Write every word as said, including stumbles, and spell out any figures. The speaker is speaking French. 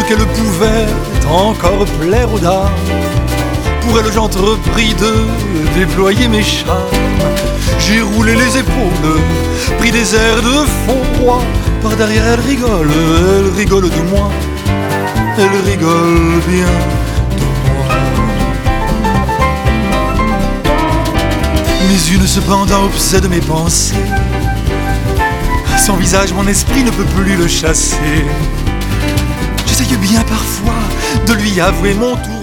qu'elle pouvait encore plaire aux dames. Pour elle j'entrepris de déployer mes charmes. J'ai roulé les épaules, pris des airs de fond roi. Par derrière elle rigole, elle rigole de moi, elle rigole bien de moi. Mais une cependant obsède mes pensées. Son visage, mon esprit ne peut plus le chasser. J'essaye bien parfois de lui avouer mon tour